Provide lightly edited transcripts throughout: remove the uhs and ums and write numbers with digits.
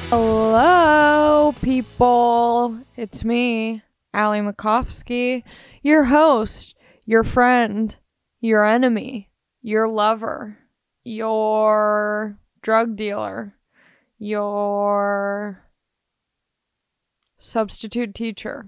Hello, people. It's me, Allie Makovsky, your host, your friend, your enemy, your lover, your drug dealer, your substitute teacher.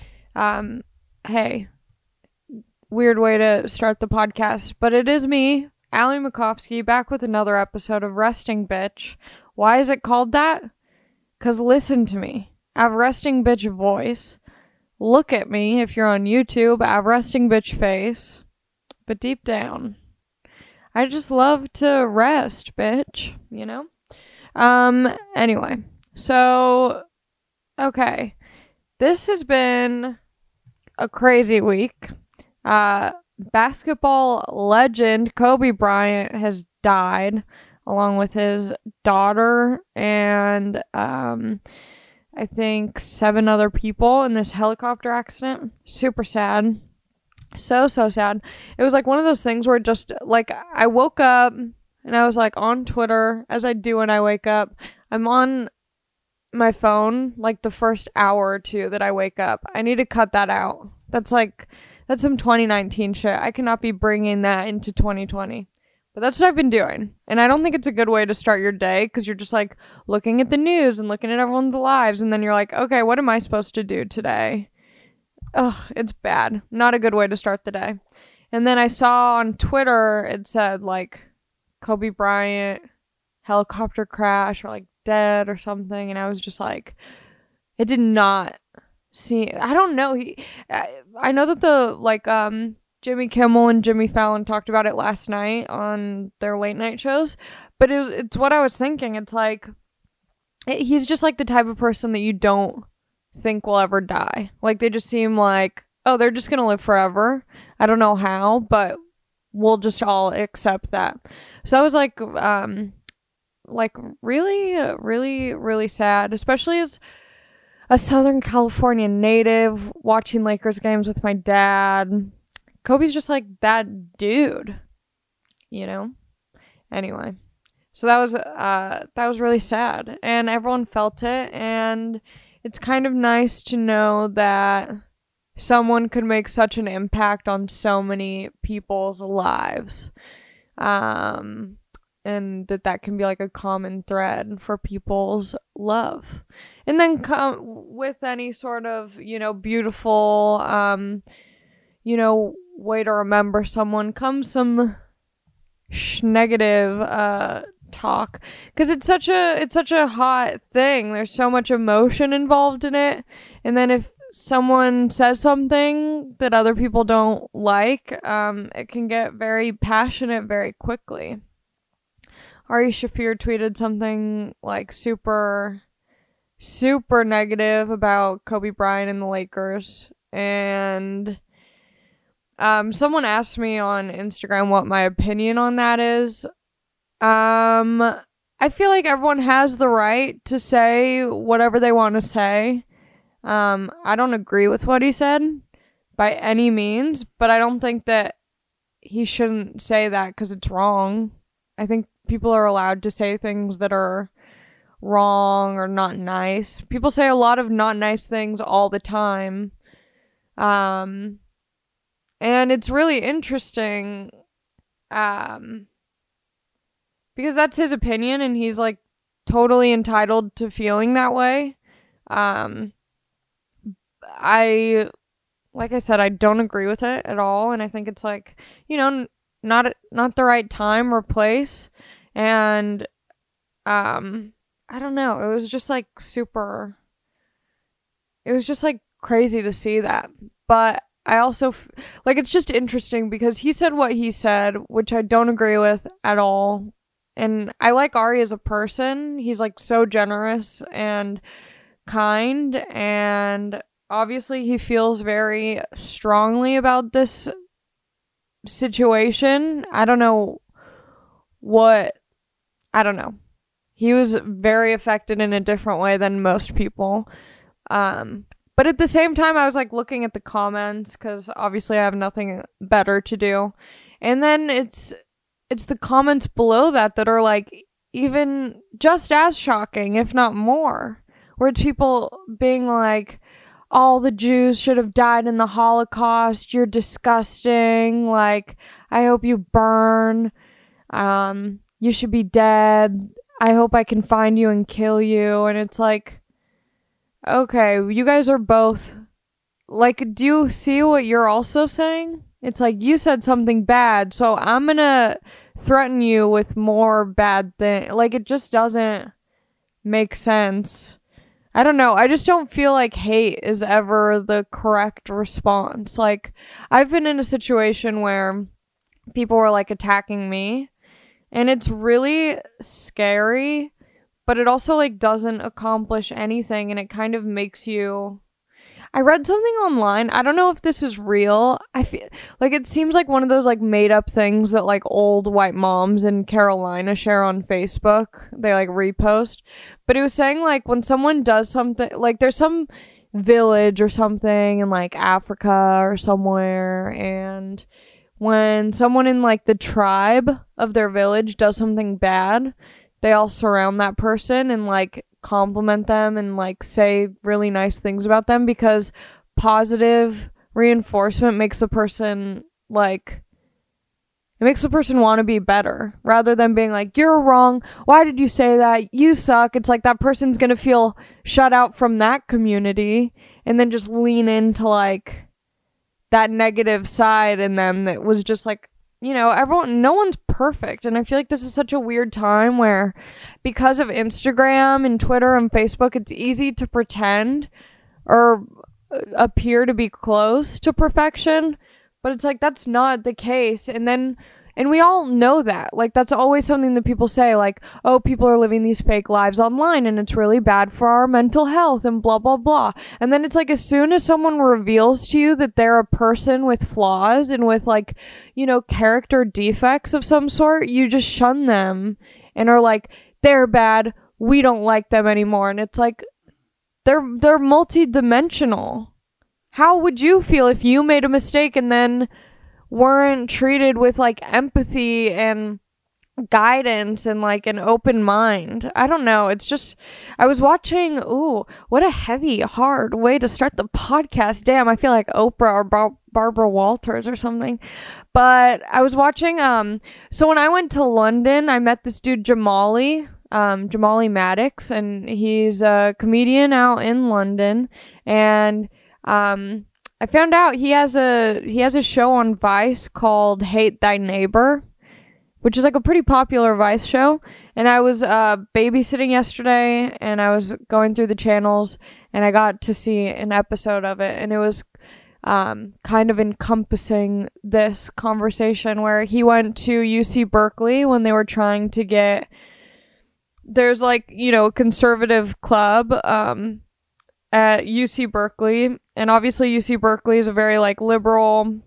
Hey, weird way to start the podcast, but it is me, Allie Makovsky, back with another episode of Resting Bitch. Why is it called that? Because listen to me. I have resting bitch voice. Look at me if you're on YouTube. I have resting bitch face. But deep down, I just love to rest, bitch. You know? Anyway. So, okay. This has been a crazy week. Basketball legend Kobe Bryant has died, along with his daughter and I think 7 other people in this helicopter accident. Super sad. So sad. It was like one of those things where just like I woke up and I was like on Twitter, as I do when I wake up. I'm on my phone like the first hour or two that I wake up. I need to cut that out. That's some 2019 shit. I cannot be bringing that into 2020. But that's what I've been doing. And I don't think it's a good way to start your day, because you're just like looking at the news and looking at everyone's lives, and then you're like, okay, what am I supposed to do today? Ugh, it's bad. Not a good way to start the day. And then I saw on Twitter, it said like Kobe Bryant helicopter crash or like dead or something. And I was just like, it did not seem, I don't know. I know that Jimmy Kimmel and Jimmy Fallon talked about it last night on their late night shows, but it's what I was thinking. It's like, he's just like the type of person that you don't think will ever die. Like, they just seem like, oh, they're just gonna live forever. I don't know how, but we'll just all accept that. So I was like really, really, really sad, especially as a Southern California native watching Lakers games with my dad. Kobe's just like that dude, you know? Anyway, so that was really sad, and everyone felt it, and it's kind of nice to know that someone could make such an impact on so many people's lives, and that can be like a common thread for people's love. And then come with any sort of, beautiful, way to remember someone comes some negative talk, because it's such a hot thing. There's so much emotion involved in it, and then if someone says something that other people don't like, it can get very passionate very quickly. Ari Shaffir tweeted something like super negative about Kobe Bryant and the Lakers, and someone asked me on Instagram what my opinion on that is. I feel like everyone has the right to say whatever they want to say. I don't agree with what he said by any means, but I don't think that he shouldn't say that because it's wrong. I think people are allowed to say things that are wrong or not nice. People say a lot of not nice things all the time. And it's really interesting, because that's his opinion and he's like totally entitled to feeling that way. Like I said, I don't agree with it at all, and I think it's like, not the right time or place, and I don't know, it was just like it was just like crazy to see that. But I also it's just interesting because he said what he said, which I don't agree with at all. And I like Ari as a person. He's like so generous and kind, and obviously he feels very strongly about this situation. I don't know. He was very affected in a different way than most people. But at the same time, I was like looking at the comments because obviously I have nothing better to do. And then it's the comments below that are like even just as shocking, if not more, where it's people being like, all the Jews should have died in the Holocaust, you're disgusting, like, I hope you burn, you should be dead, I hope I can find you and kill you. And it's like, okay, you guys are both, like, do you see what you're also saying? It's like, you said something bad, so I'm gonna threaten you with more bad things. Like, it just doesn't make sense. I don't know. I just don't feel like hate is ever the correct response. Like, I've been in a situation where people were, like, attacking me, and it's really scary, but it also, like, doesn't accomplish anything, and it kind of makes you... I read something online. I don't know if this is real. I feel like it seems like one of those like made up things that like old white moms in Carolina share on Facebook. They like repost. But it was saying like when someone does something, like there's some village or something in like Africa or somewhere, and when someone in like the tribe of their village does something bad, they all surround that person and like compliment them and like say really nice things about them, because positive reinforcement makes the person like, it makes the person want to be better rather than being like, you're wrong, why did you say that, you suck. It's like that person's gonna feel shut out from that community and then just lean into like that negative side in them that was just like, you know, no one's perfect. And I feel like this is such a weird time where because of Instagram and Twitter and Facebook, it's easy to pretend or appear to be close to perfection, but it's like, that's not the case. And we all know that. Like, that's always something that people say, like, oh, people are living these fake lives online and it's really bad for our mental health and blah, blah, blah. And then it's like, as soon as someone reveals to you that they're a person with flaws and with, like, you know, character defects of some sort, you just shun them and are like, they're bad, we don't like them anymore. And it's like, they're multi-dimensional. How would you feel if you made a mistake and then weren't treated with like empathy and guidance and like an open mind? I don't know. It's just, I was watching, ooh, what a heavy, hard way to start the podcast. Damn, I feel like Oprah or Barbara Walters or something. But I was watching, so when I went to London, I met this dude, Jamali Maddox, and he's a comedian out in London. And, I found out he has a show on Vice called Hate Thy Neighbor, which is like a pretty popular Vice show. And I was babysitting yesterday, and I was going through the channels, and I got to see an episode of it, and it was kind of encompassing this conversation where he went to UC Berkeley when they were trying to get, there's like, you know, a conservative club at UC Berkeley, and obviously UC Berkeley is a very like liberal,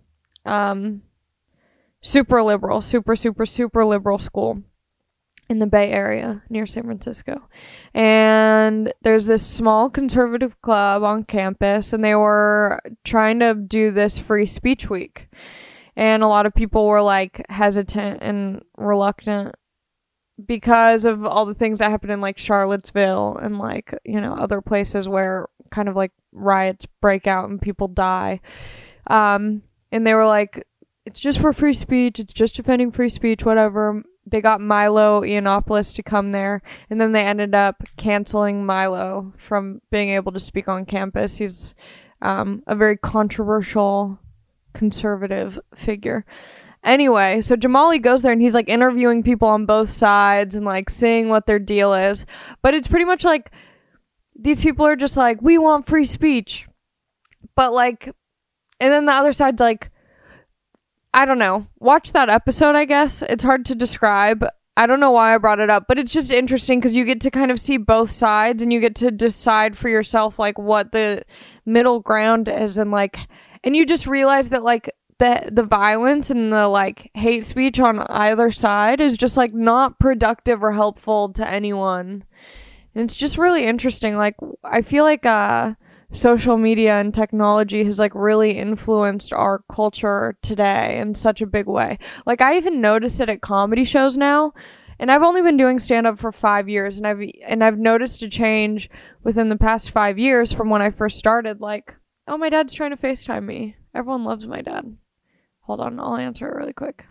super liberal school in the Bay Area near San Francisco. And there's this small conservative club on campus, and they were trying to do this free speech week, and a lot of people were like hesitant and reluctant because of all the things that happened in like Charlottesville and like, you know, other places where kind of like riots break out and people die. And they were like, it's just for free speech, it's just defending free speech, whatever. They got Milo Yiannopoulos to come there, and then they ended up canceling Milo from being able to speak on campus. He's a very controversial conservative figure. Anyway, so Jamali goes there and he's like interviewing people on both sides and like seeing what their deal is. But it's pretty much like these people are just like, we want free speech. But like, and then the other side's like, I don't know. Watch that episode, I guess. It's hard to describe. I don't know why I brought it up, but it's just interesting because you get to kind of see both sides and you get to decide for yourself like what the middle ground is, and like, and you just realize that like the violence and the like hate speech on either side is just like not productive or helpful to anyone. And it's just really interesting. Like, I feel like social media and technology has like really influenced our culture today in such a big way. Like, I even notice it at comedy shows now. And I've only been doing stand-up for 5 years, and I've noticed a change within the past 5 years from when I first started. Like, oh, my dad's trying to FaceTime me. Everyone loves my dad. Hold on, I'll answer it really quick.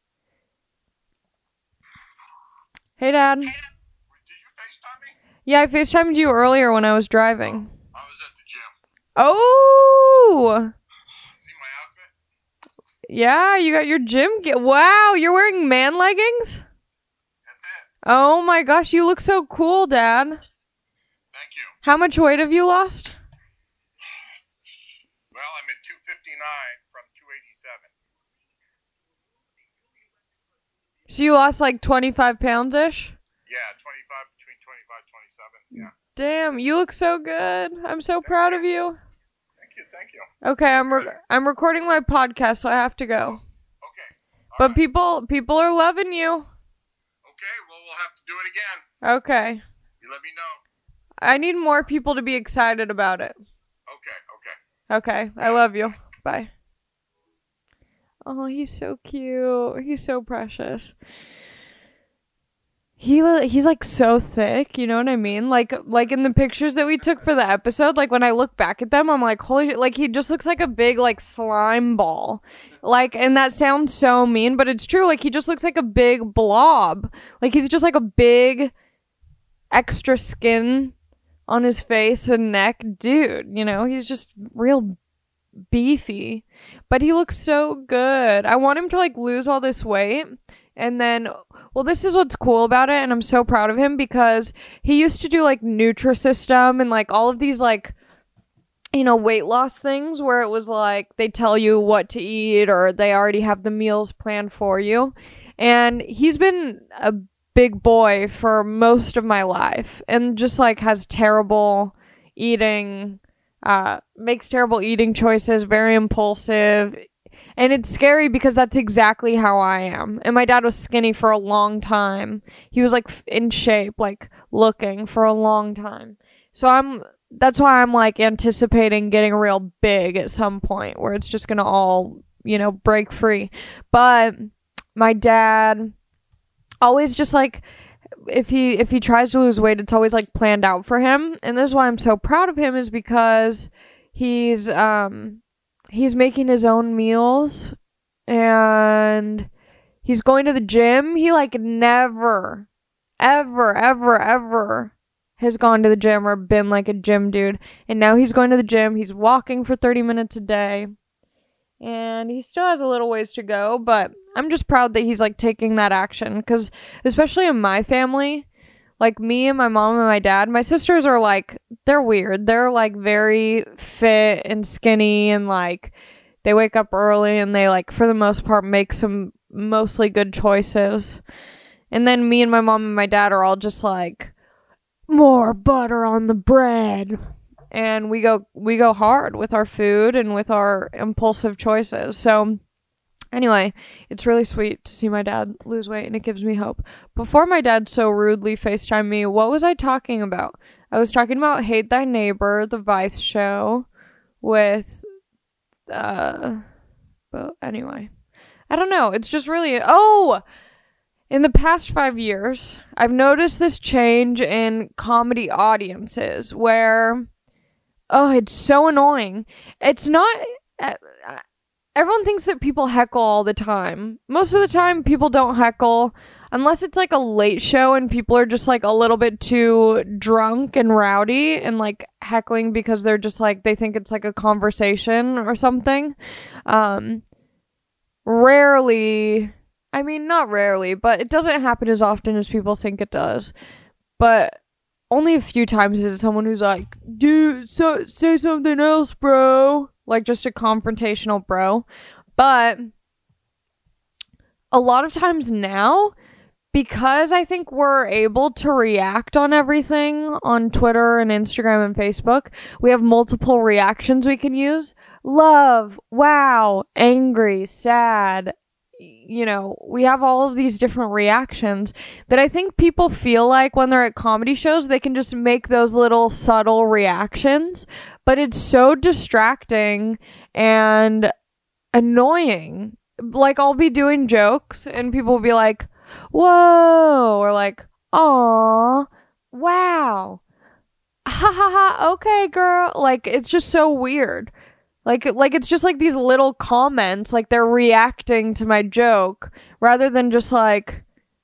Hey, Dad. Did you FaceTime me? Yeah, I FaceTimed you earlier when I was driving. I was at the gym. Oh! See my outfit? Yeah, you got your gym gear. Wow, you're wearing man leggings? That's it. Oh my gosh, you look so cool, Dad. Thank you. How much weight have you lost? Well, I'm at 259 from 287. So you lost like 25 pounds-ish? Yeah, 25, between 25 27. Yeah. Damn, you look so good. I'm so proud of you. Thank you. Okay, I'm recording my podcast, so I have to go. Okay. But people are loving you. Okay, well, we'll have to do it again. Okay. You let me know. I need more people to be excited about it. Okay. Okay, I love you. Bye. Oh, he's so cute. He's so precious. He's like so thick, you know what I mean? Like in the pictures that we took for the episode, like when I look back at them, I'm like, holy shit, like he just looks like a big like slime ball. Like, and that sounds so mean, but it's true. Like he just looks like a big blob. Like he's just like a big extra skin on his face and neck dude, you know? He's just real beefy, but he looks so good. I want him to like lose all this weight. And then, well, this is what's cool about it, and I'm so proud of him because he used to do like Nutrisystem and like all of these like, you know, weight loss things where it was like they tell you what to eat or they already have the meals planned for you. And he's been a big boy for most of my life and just like has terrible eating, makes terrible eating choices, very impulsive. And it's scary because that's exactly how I am. And my dad was skinny for a long time. He was like in shape, like looking for a long time. So that's why I'm like anticipating getting real big at some point where it's just going to all, you know, break free. But my dad always just like, if he tries to lose weight, it's always like planned out for him. And this is why I'm so proud of him is because he's making his own meals and he's going to the gym. He like never, ever has gone to the gym or been like a gym dude. And now he's going to the gym. He's walking for 30 minutes a day. And he still has a little ways to go, but I'm just proud that he's like taking that action because especially in my family, like me and my mom and my dad, my sisters are like, they're weird. They're like very fit and skinny and like they wake up early and they like for the most part make some mostly good choices. And then me and my mom and my dad are all just like more butter on the bread. And we go hard with our food and with our impulsive choices. So anyway, it's really sweet to see my dad lose weight and it gives me hope. Before my dad so rudely FaceTimed me, what was I talking about? I was talking about Hate Thy Neighbor, the Vice show with, but anyway. I don't know. It's just really, in the past 5 years, I've noticed this change in comedy audiences where, it's so annoying. It's not, everyone thinks that people heckle all the time. Most of the time, people don't heckle unless it's like a late show and people are just like a little bit too drunk and rowdy and like heckling because they're just like, they think it's like a conversation or something. Rarely, I mean, not rarely, but it doesn't happen as often as people think it does. But only a few times is it someone who's like, dude, say something else, bro. Like just a confrontational bro. But a lot of times now, because I think we're able to react on everything on Twitter and Instagram and Facebook, we have multiple reactions we can use. Love, wow, angry, sad. You know, we have all of these different reactions that I think people feel like when they're at comedy shows, they can just make those little subtle reactions, but it's so distracting and annoying. Like, I'll be doing jokes and people will be like, whoa, or like, aw, wow, ha ha ha, okay, girl. Like, it's just so weird. Like it's just like these little comments, like they're reacting to my joke rather than just like,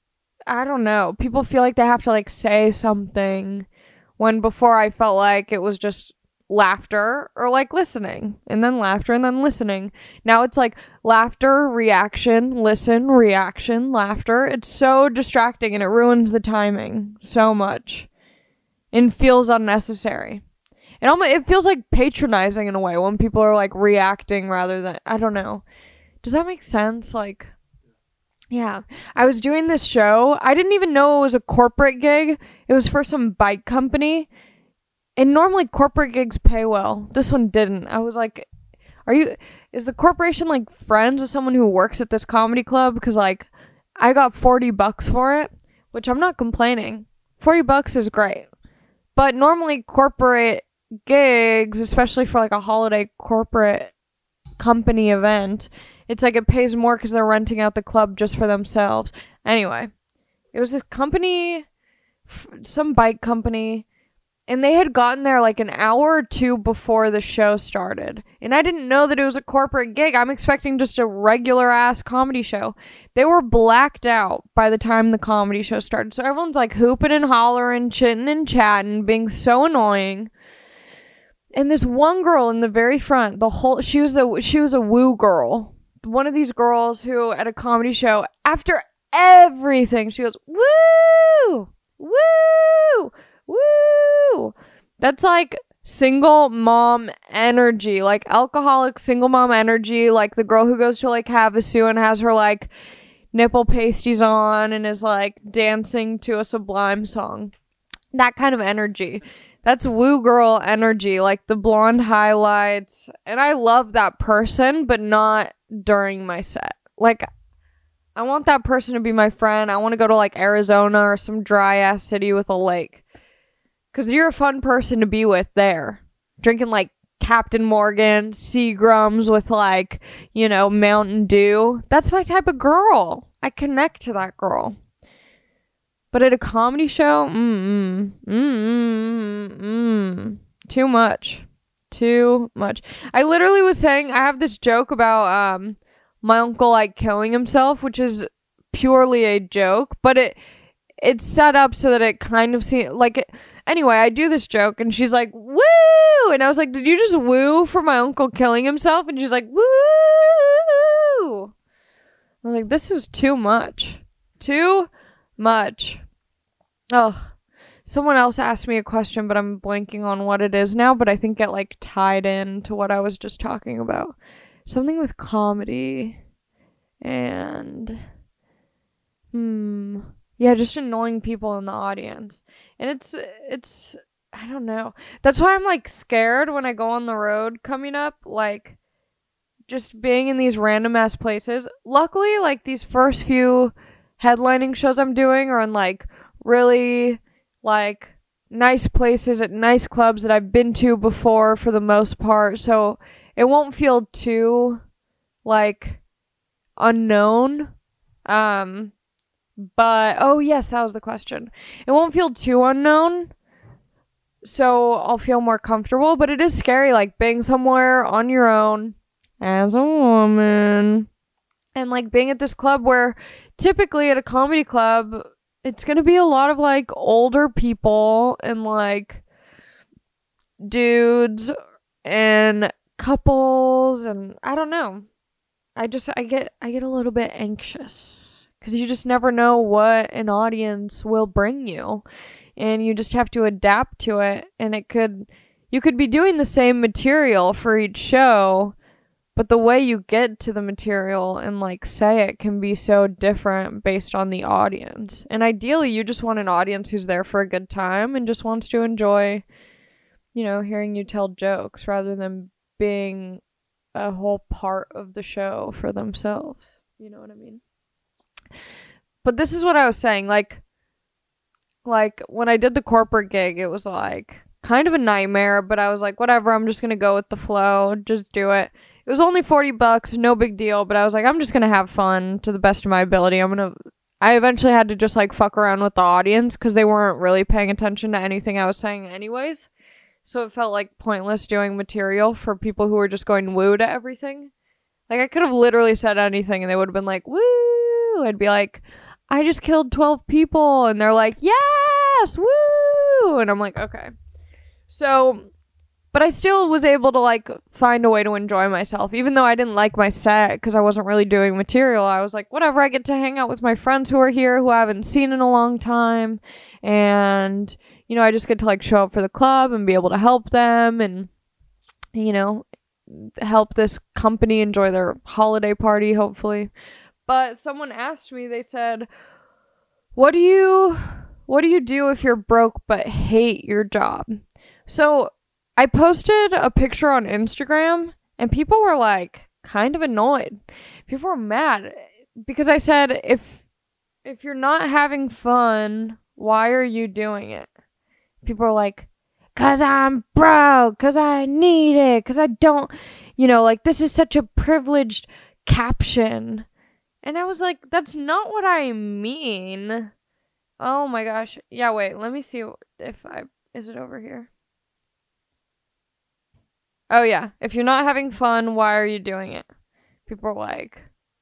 I don't know. People feel like they have to like say something when before I felt like it was just laughter or like listening and then laughter and then listening. Now it's like laughter, reaction, listen, reaction, laughter. It's so distracting and it ruins the timing so much and feels unnecessary. It feels like patronizing in a way when people are like reacting rather than, I don't know. Does that make sense? Like, yeah. I was doing this show. I didn't even know it was a corporate gig. It was for some bike company. And normally corporate gigs pay well. This one didn't. I was like, is the corporation like friends with someone who works at this comedy club? Because like, I got $40 for it, which I'm not complaining. $40 is great. But normally corporate gigs, especially for like a holiday corporate company event, it's like it pays more because they're renting out the club just for themselves. Anyway, it was this company, some bike company, and they had gotten there like an hour or two before the show started. And I didn't know that it was a corporate gig. I'm expecting just a regular ass comedy show. They were blacked out by the time the comedy show started. So everyone's like hooping and hollering, chitting and chatting, being so annoying. And this one girl in the very front, she was a woo girl. One of these girls who at a comedy show, after everything, she goes, woo, woo, woo. That's like single mom energy, like alcoholic single mom energy, like the girl who goes to like Havasu and has her like nipple pasties on and is like dancing to a Sublime song. That kind of energy. That's woo girl energy, like the blonde highlights. And I love that person, but not during my set. Like, I want that person to be my friend. I want to go to like Arizona or some dry ass city with a lake. Because you're a fun person to be with there. Drinking like Captain Morgan, Seagrams with like, you know, Mountain Dew. That's my type of girl. I connect to that girl. But at a comedy show, too much. Too much. I literally was saying, I have this joke about my uncle like killing himself, which is purely a joke, but it's set up so that it kind of seems like anyway, I do this joke and she's like, woo! And I was like, did you just woo for my uncle killing himself? And she's like, woo! I was like, this is too much. Too much. Oh, someone else asked me a question, but I'm blanking on what it is now, but I think it like tied in to what I was just talking about. Something with comedy and yeah, just annoying people in the audience. And it's I don't know. That's why I'm like scared when I go on the road coming up, like just being in these random ass places. Luckily, like these first few headlining shows I'm doing are in like really like nice places at nice clubs that I've been to before for the most part, so it won't feel too like unknown. But oh yes, that was the question. It won't feel too unknown, so I'll feel more comfortable, but it is scary like being somewhere on your own as a woman and like being at this club where typically at a comedy club it's gonna be a lot of like older people and like dudes and couples, and I don't know. I get a little bit anxious because you just never know what an audience will bring you, and you just have to adapt to it. And you could be doing the same material for each show, but the way you get to the material and like say it can be so different based on the audience. And ideally you just want an audience who's there for a good time and just wants to enjoy, you know, hearing you tell jokes rather than being a whole part of the show for themselves. You know what I mean? But this is what I was saying, like when I did the corporate gig, it was like kind of a nightmare, but I was like, whatever, I'm just gonna go with the flow, just do it. It was only $40, no big deal, but I was like, I'm just gonna have fun to the best of my ability. I eventually had to just like fuck around with the audience because they weren't really paying attention to anything I was saying anyways. So it felt like pointless doing material for people who were just going woo to everything. Like I could have literally said anything and they would have been like, woo! I'd be like, I just killed 12 people. And they're like, yes, woo! And I'm like, okay. So, but I still was able to like find a way to enjoy myself. Even though I didn't like my set because I wasn't really doing material. I was like, whatever, I get to hang out with my friends who are here who I haven't seen in a long time. And, you know, I just get to like show up for the club and be able to help them and, you know, help this company enjoy their holiday party, hopefully. But someone asked me, they said, what do you do if you're broke but hate your job? So I posted a picture on Instagram and people were like kind of annoyed. People were mad because I said, if you're not having fun, why are you doing it? People are like, cause I'm broke, cause I need it, cause I don't, you know, like this is such a privileged caption. And I was like, that's not what I mean. Oh my gosh. Yeah, wait, let me see is it over here? Oh yeah, if you're not having fun, why are you doing it? People are like,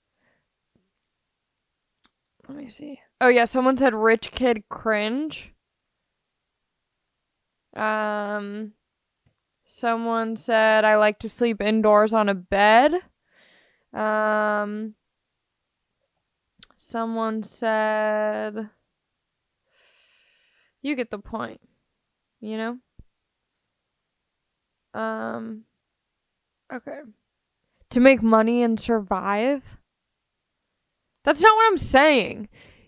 let me see. Oh yeah, someone said rich kid cringe. Someone said I like to sleep indoors on a bed. Someone said, you get the point, you know? Okay. To make money and survive? That's not what I'm saying.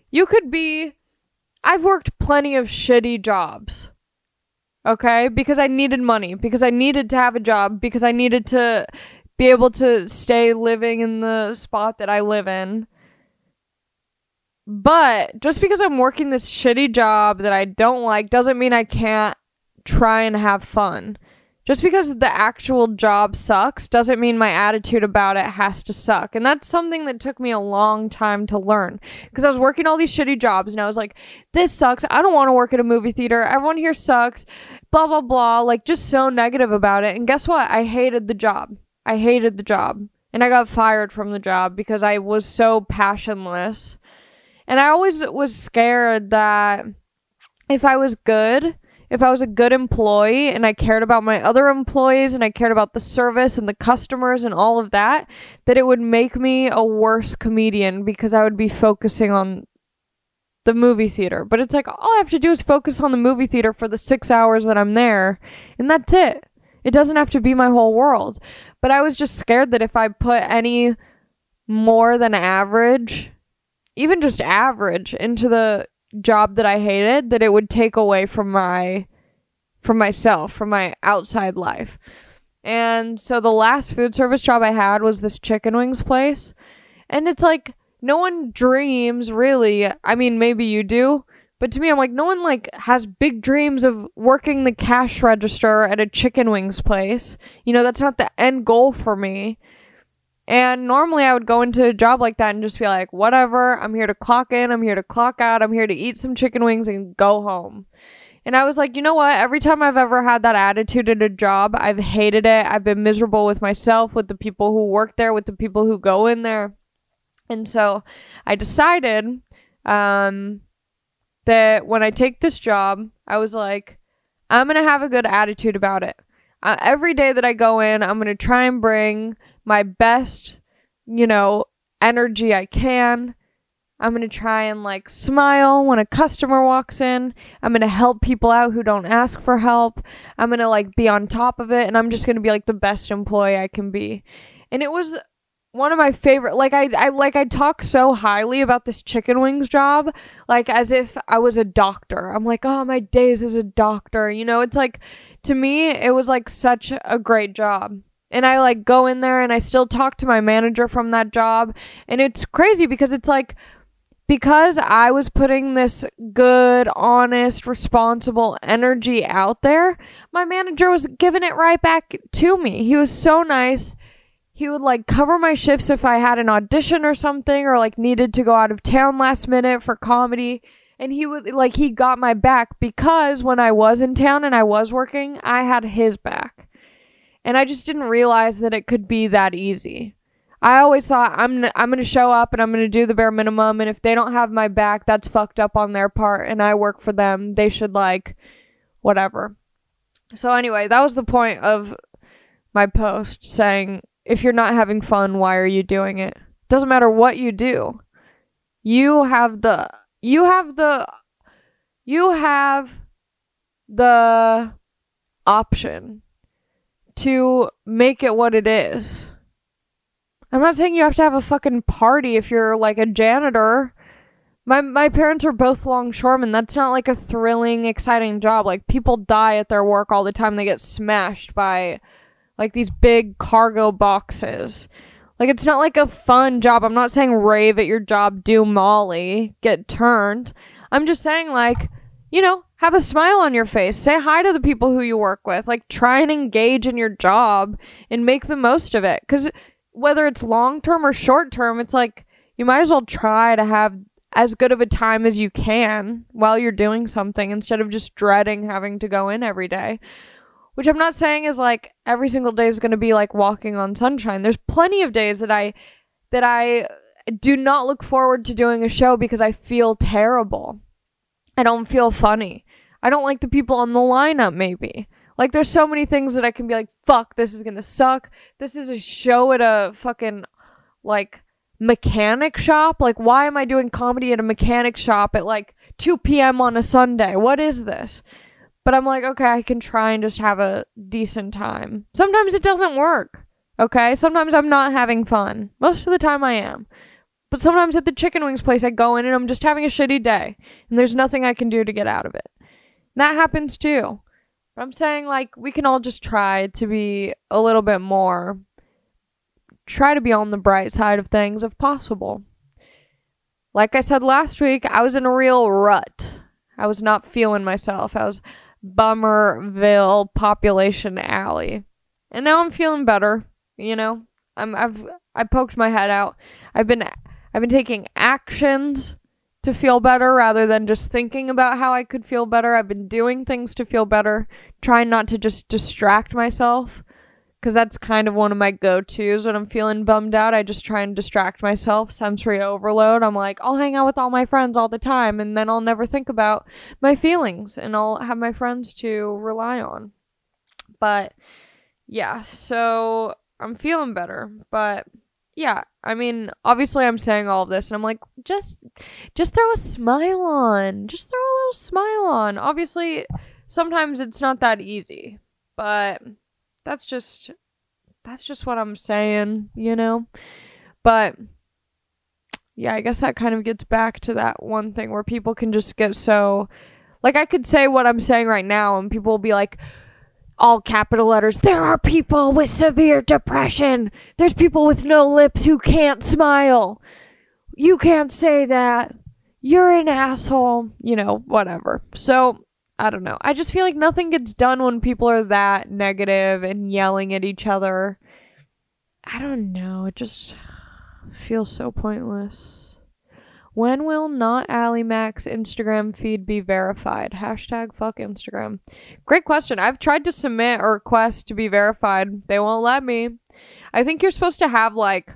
I've worked plenty of shitty jobs. Okay? Because I needed money. Because I needed to have a job. Because I needed to be able to stay living in the spot that I live in. But just because I'm working this shitty job that I don't like doesn't mean I can't try and have fun. Just because the actual job sucks doesn't mean my attitude about it has to suck. And that's something that took me a long time to learn. Because I was working all these shitty jobs and I was like, this sucks. I don't want to work at a movie theater. Everyone here sucks. Blah, blah, blah. Like, just so negative about it. And guess what? I hated the job. And I got fired from the job because I was so passionless. And I always was scared that if I was a good employee and I cared about my other employees and I cared about the service and the customers and all of that, that it would make me a worse comedian because I would be focusing on the movie theater. But it's like, all I have to do is focus on the movie theater for the 6 hours that I'm there, and that's it. It doesn't have to be my whole world. But I was just scared that if I put any more than average, even just average, into the job that I hated, that it would take away from myself, from my outside life. And so the last food service job I had was this chicken wings place. And it's like, no one dreams, really. I mean, maybe you do. But to me, I'm like, no one like has big dreams of working the cash register at a chicken wings place. You know, that's not the end goal for me. And normally I would go into a job like that and just be like, whatever, I'm here to clock in, I'm here to clock out, I'm here to eat some chicken wings and go home. And I was like, you know what? Every time I've ever had that attitude at a job, I've hated it. I've been miserable with myself, with the people who work there, with the people who go in there. And so I decided that when I take this job, I was like, I'm going to have a good attitude about it. Every day that I go in, I'm going to try and bring my best, energy I can. I'm going to try and like smile when a customer walks in. I'm going to help people out who don't ask for help. I'm going to like be on top of it, and I'm just going to be like the best employee I can be. And it was one of my favorite, I talk so highly about this chicken wings job, like as if I was a doctor. I'm like, oh, my days as a doctor. It's like, to me, it was like such a great job. And I like go in there and I still talk to my manager from that job. And it's crazy because it's like, because I was putting this good, honest, responsible energy out there, my manager was giving it right back to me. He was so nice. he would like cover my shifts if I had an audition or something, or like needed to go out of town last minute for comedy. And he would like, he got my back because when I was in town and I was working, I had his back. And I just didn't realize that it could be that easy. I always thought I'm going to show up and I'm going to do the bare minimum. And if they don't have my back, that's fucked up on their part. And I work for them. They should like, whatever. So anyway, that was the point of my post saying, if you're not having fun, why are you doing it? Doesn't matter what you do. You have the option to make it what it is. I'm not saying you have to have a fucking party if you're like a janitor. My parents are both longshoremen. That's not like a thrilling, exciting job. Like, people die at their work all the time. They get smashed by like these big cargo boxes. Like, it's not like a fun job. I'm not saying rave at your job, do Molly, get turned. I'm just saying, like, you know, have a smile on your face. Say hi to the people who you work with. Like, try and engage in your job and make the most of it. Because whether it's long-term or short-term, it's like, you might as well try to have as good of a time as you can while you're doing something instead of just dreading having to go in every day. Which I'm not saying is like every single day is going to be like walking on sunshine. There's plenty of days that I do not look forward to doing a show because I feel terrible. I don't feel funny. I don't like the people on the lineup maybe. Like, there's so many things that I can be like, fuck, this is going to suck. This is a show at a fucking like mechanic shop. Like, why am I doing comedy at a mechanic shop at like 2 p.m. on a Sunday? What is this? But I'm like, okay, I can try and just have a decent time. Sometimes it doesn't work, okay? Sometimes I'm not having fun. Most of the time I am. But sometimes at the chicken wings place, I go in and I'm just having a shitty day. And there's nothing I can do to get out of it. And that happens too. But I'm saying, like, we can all just try to be a little bit more. Try to be on the bright side of things if possible. Like I said last week, I was in a real rut. I was not feeling myself. I was Bummerville Population Alley. And now I'm feeling better, you know? I poked my head out. I've been taking actions to feel better rather than just thinking about how I could feel better. I've been doing things to feel better, trying not to just distract myself, because that's kind of one of my go-tos when I'm feeling bummed out. I just try and distract myself, sensory overload. I'm like, I'll hang out with all my friends all the time, and then I'll never think about my feelings, and I'll have my friends to rely on. But yeah, so I'm feeling better, but yeah, I mean, obviously I'm saying all of this and I'm like, just throw a smile on. Just throw a little smile on. Obviously, sometimes it's not that easy, but that's just what I'm saying, you know? But yeah, I guess that kind of gets back to that one thing where people can just get so, like, I could say what I'm saying right now and people will be like, all capital letters, there are people with severe depression. There's people with no lips who can't smile. You can't say that. You're an asshole. You know, whatever. So, I don't know. I just feel like nothing gets done when people are that negative and yelling at each other. I don't know. It just feels so pointless. When will Not Ally Mac's Instagram feed be verified? Hashtag fuck Instagram. Great question. I've tried to submit a request to be verified. They won't let me. I think you're supposed to have like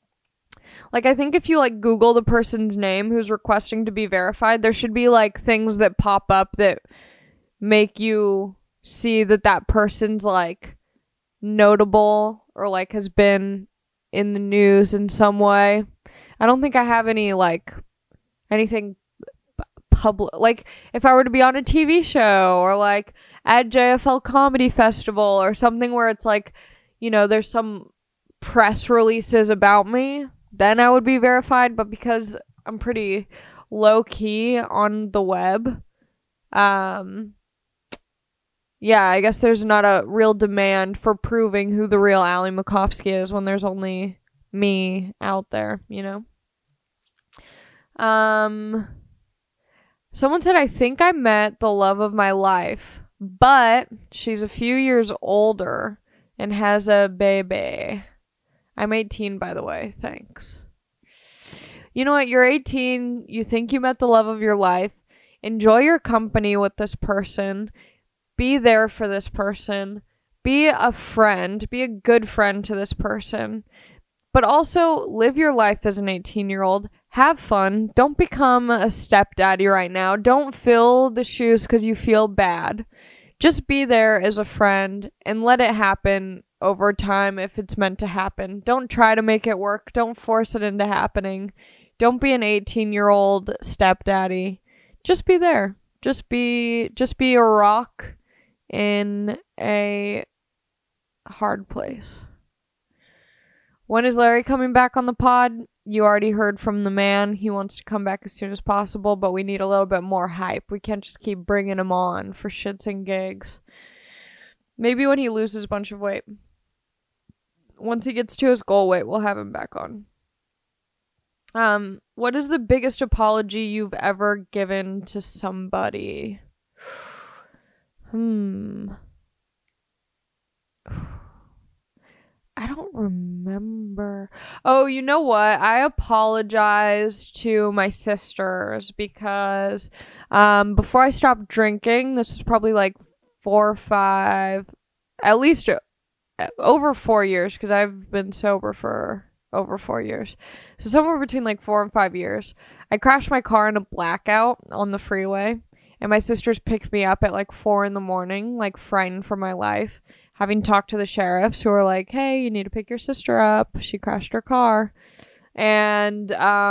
I think if you like Google the person's name who's requesting to be verified, there should be like things that pop up that make you see that that person's like notable or like has been in the news in some way. I don't think I have any like anything public, like if I were to be on a TV show or like at JFL Comedy Festival or something where it's like, you know, there's some press releases about me, then I would be verified. But because I'm pretty low key on the web, yeah, I guess there's not a real demand for proving who the real Ally Makovsky is when there's only me out there, you know? Someone said, I think I met the love of my life, but she's a few years older and has a baby. I'm 18, by the way. Thanks. You know what? You're 18. You think you met the love of your life. Enjoy your company with this person. Be there for this person. Be a friend. Be a good friend to this person. But also live your life as an 18-year-old. Have fun. Don't become a stepdaddy right now. Don't fill the shoes because you feel bad. Just be there as a friend and let it happen over time if it's meant to happen. Don't try to make it work. Don't force it into happening. Don't be an 18-year-old stepdaddy. Just be there. Just be a rock in a hard place. When is Larry coming back on the pod? You already heard from the man. He wants to come back as soon as possible, but we need a little bit more hype. We can't just keep bringing him on for shits and gigs. Maybe when he loses a bunch of weight. Once he gets to his goal weight, we'll have him back on. What is the biggest apology you've ever given to somebody? I don't remember. Oh, you know what? I apologized to my sisters because before I stopped drinking, this was probably like 4 or 5, at least over 4 years, because I've been sober for over 4 years. So somewhere between like 4 and 5 years, I crashed my car in a blackout on the freeway, and my sisters picked me up at like 4 in the morning, like frightened for my life. Having talked to the sheriffs who were like, hey, you need to pick your sister up. She crashed her car. And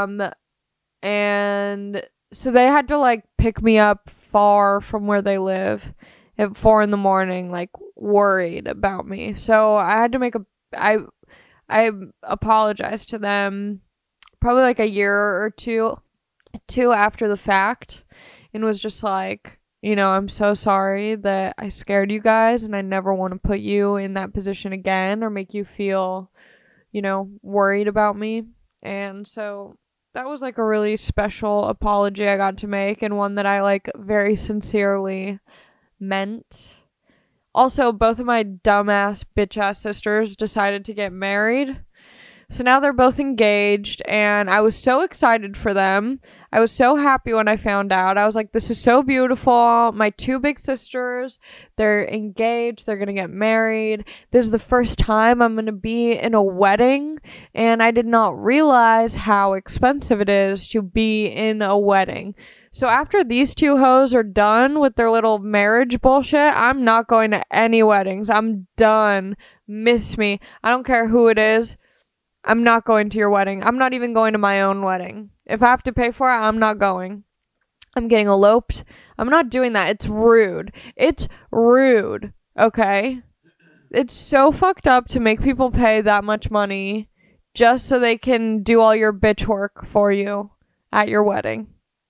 so they had to like pick me up far from where they live at 4 in the morning, like worried about me. So I had to I apologized to them probably like a year or two after the fact, and was just like, you know, I'm so sorry that I scared you guys, and I never want to put you in that position again or make you feel, you know, worried about me. And so that was like a really special apology I got to make, and one that I like very sincerely meant. Also, both of my dumbass bitch-ass sisters decided to get married. So now they're both engaged, and I was so excited for them. I was so happy when I found out. I was like, this is so beautiful. My 2 big sisters, they're engaged. They're going to get married. This is the first time I'm going to be in a wedding, and I did not realize how expensive it is to be in a wedding. So after these 2 hoes are done with their little marriage bullshit, I'm not going to any weddings. I'm done. Miss me. I don't care who it is. I'm not going to your wedding. I'm not even going to my own wedding. If I have to pay for it, I'm not going. I'm getting eloped. I'm not doing that. It's rude. It's rude. Okay? It's so fucked up to make people pay that much money just so they can do all your bitch work for you at your wedding.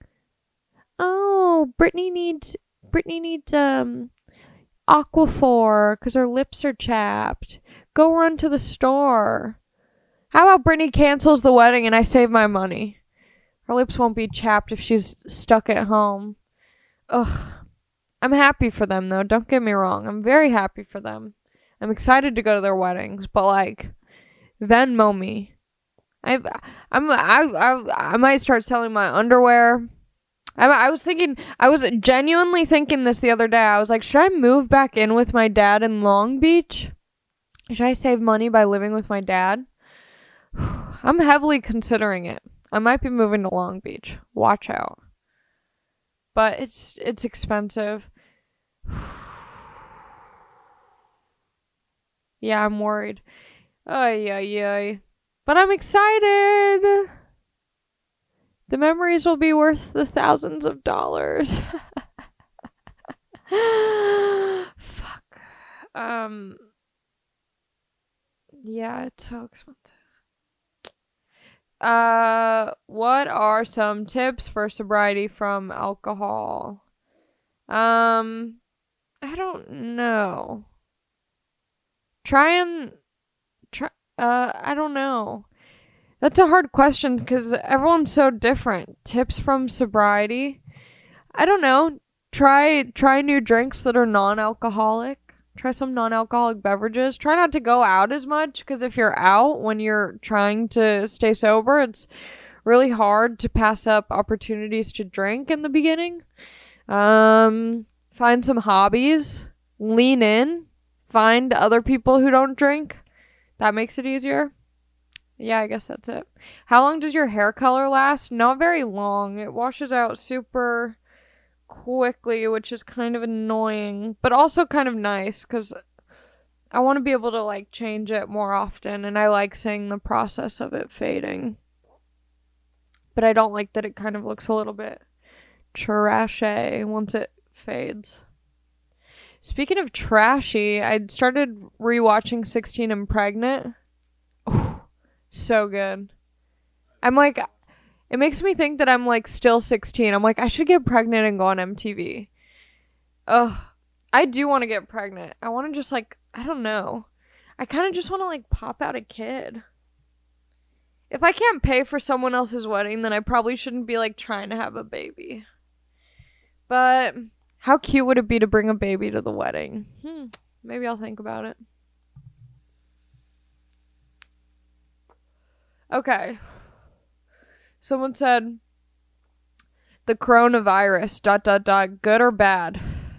Oh, Brittany needs Aquaphor because her lips are chapped. Go run to the store. How about Brittany cancels the wedding and I save my money? Her lips won't be chapped if she's stuck at home. Ugh. I'm happy for them, though. Don't get me wrong. I'm very happy for them. I'm excited to go to their weddings, but, like, Venmo me. I might start selling my underwear. I was genuinely thinking this the other day. I was like, should I move back in with my dad in Long Beach? Should I save money by living with my dad? I'm heavily considering it. I might be moving to Long Beach. Watch out. But it's expensive. Yeah, I'm worried. Ay, ay, ay. But I'm excited. The memories will be worth the thousands of dollars. Fuck. Yeah, it's so expensive. What are some tips for sobriety from alcohol? I don't know. I don't know. That's a hard question because everyone's so different. Tips from sobriety? I don't know. Try new drinks that are non-alcoholic. Try some non-alcoholic beverages. Try not to go out as much, because if you're out when you're trying to stay sober, it's really hard to pass up opportunities to drink in the beginning. Find some hobbies. Lean in. Find other people who don't drink. That makes it easier. Yeah, I guess that's it. How long does your hair color last? Not very long. It washes out super quickly, which is kind of annoying, but also kind of nice, because I want to be able to like change it more often, and I like seeing the process of it fading. But I don't like that it kind of looks a little bit trashy once it fades. Speaking of trashy, I started rewatching 16 and Pregnant. Oh, so good. I'm like, it makes me think that I'm like still 16. I'm like, I should get pregnant and go on MTV. Ugh. I do want to get pregnant. I want to just like, I don't know. I kind of just want to like pop out a kid. If I can't pay for someone else's wedding, then I probably shouldn't be like trying to have a baby. But how cute would it be to bring a baby to the wedding? Maybe I'll think about it. Okay. Someone said, the coronavirus, ... good or bad?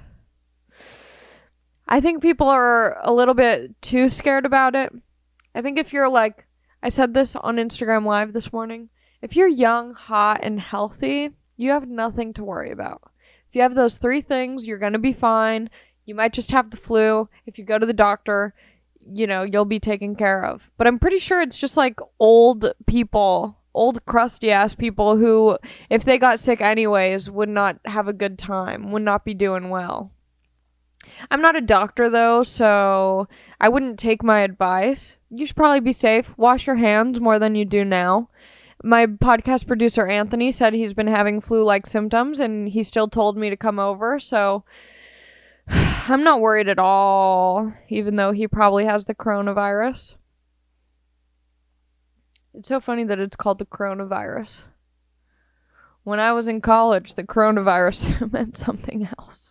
I think people are a little bit too scared about it. I think if you're like, I said this on Instagram Live this morning, if you're young, hot, and healthy, you have nothing to worry about. If you have those 3 things, you're going to be fine. You might just have the flu. If you go to the doctor, you know, you'll be taken care of. But I'm pretty sure it's just like old people, old crusty ass people who, if they got sick anyways, would not have a good time, would not be doing well. I'm not a doctor though, so I wouldn't take my advice. You should probably be safe. Wash your hands more than you do now. My podcast producer Anthony said he's been having flu-like symptoms, and he still told me to come over, so I'm not worried at all, even though he probably has the coronavirus. It's so funny that it's called the coronavirus. When I was in college, the coronavirus meant something else.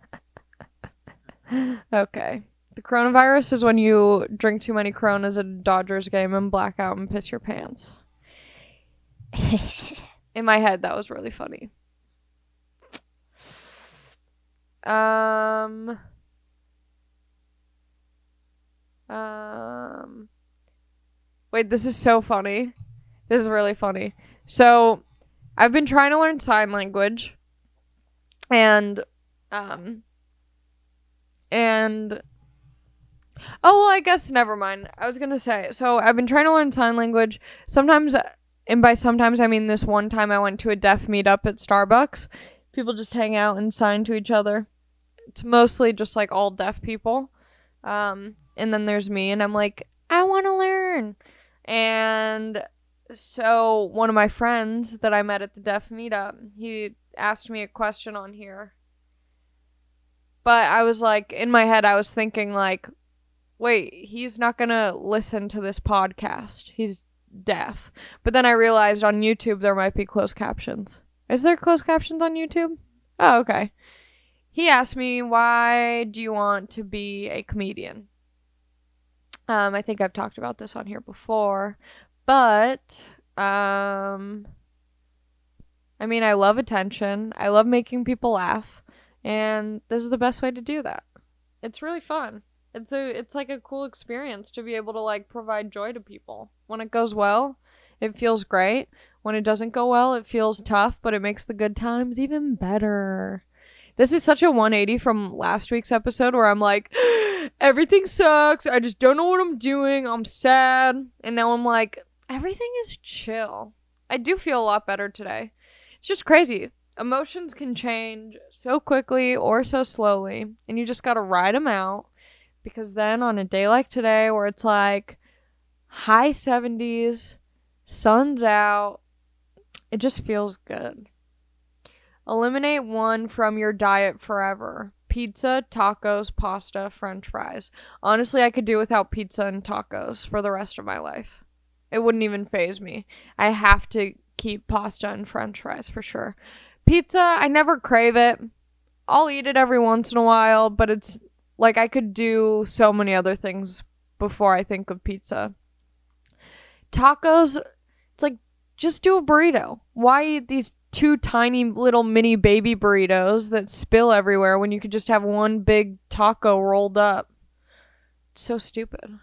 Okay. The coronavirus is when you drink too many Coronas at a Dodgers game and black out and piss your pants. In my head, that was really funny. Wait, this is so funny. This is really funny. So, I've been trying to learn sign language. And, oh, well, I guess never mind. I was gonna say, so I've been trying to learn sign language. Sometimes, and by sometimes I mean this one time I went to a deaf meetup at Starbucks. People just hang out and sign to each other. It's mostly just like all deaf people. And then there's me, and I'm like, I want to learn. And so one of my friends that I met at the deaf meetup, he asked me a question on here. But I was like, in my head, I was thinking like, wait, he's not gonna listen to this podcast. He's deaf. But then I realized on YouTube there might be closed captions. Is there closed captions on YouTube? Oh, okay. He asked me, why do you want to be a comedian? I think I've talked about this on here before. But, I mean, I love attention. I love making people laugh. And this is the best way to do that. It's really fun. It's like a cool experience to be able to like provide joy to people. When it goes well, it feels great. When it doesn't go well, it feels tough, but it makes the good times even better. This is such a 180 from last week's episode where I'm like, everything sucks. I just don't know what I'm doing. I'm sad. And now I'm like, everything is chill. I do feel a lot better today. It's just crazy. Emotions can change so quickly or so slowly, and you just gotta ride them out, because then on a day like today where it's like high 70s, sun's out, it just feels good. Eliminate one from your diet forever. Pizza, tacos, pasta, french fries. Honestly, I could do without pizza and tacos for the rest of my life. It wouldn't even faze me. I have to keep pasta and french fries for sure. Pizza, I never crave it. I'll eat it every once in a while, but it's Like, I could do so many other things before I think of pizza. Tacos, it's like, just do a burrito. Why eat these 2 tiny little mini baby burritos that spill everywhere when you could just have one big taco rolled up? It's so stupid.